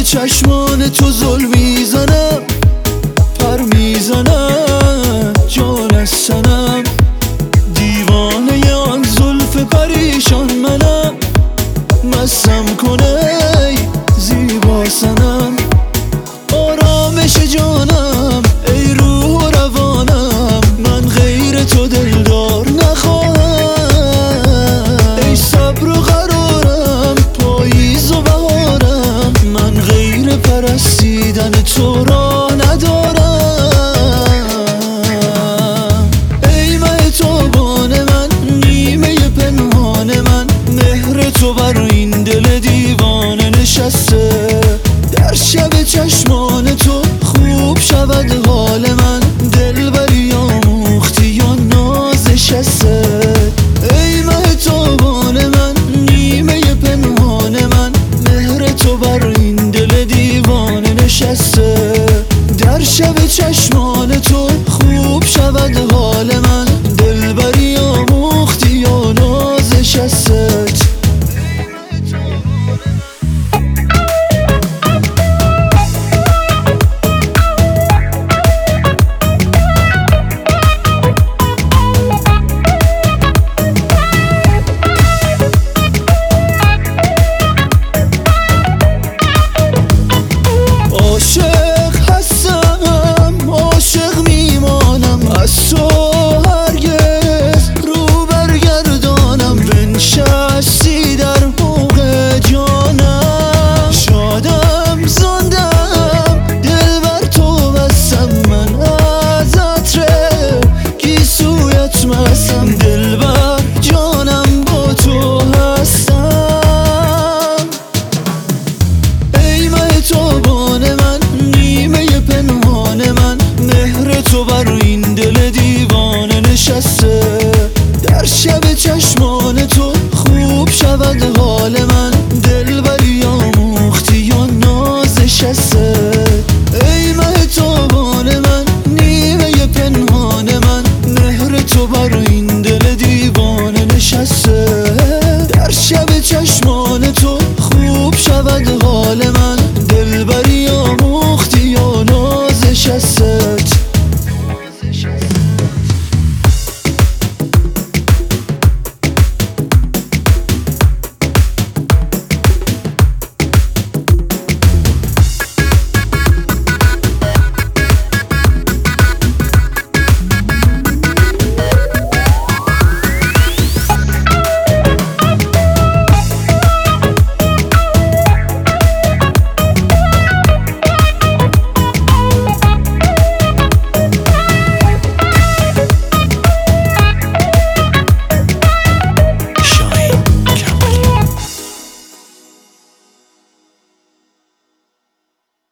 چشمان تو زل میزنم، پر میزنم جان از سنم. دیوانه آن زلف پریشان منم، مستم کنه ای زیبا سنم. آرامش جانم ای روح و روانم، من غیر تو دلدار نخواهم. ای صبر و قرارم پاییز و بهارم، من غیر پرستیدن تو را ندارم. ای مه تابان من، نیمه پنهان من، مهر تو بر این دل دیوانه نشسته. در شب چشمان تو خوب شود حال من، دلبری آموختی یا ناز شسته. ای مه تابان من، نیمه پنهان من، مهر تو بر این دل دیوانه نشسته. در شب چشمان تو خوب شود حال من، دلبری آموختی یا ناز شسته. عاشق هستم، عاشق میمانم، از تو هرگز رو برگردانم. بنشستی در حوض جانم، شادم زندم دل بر تو بستم. من از عطر گیسویت مستم، دل بر جانم با تو هستم. ای مه تابان من، نیمه پنهان من، مهر تو بر این دل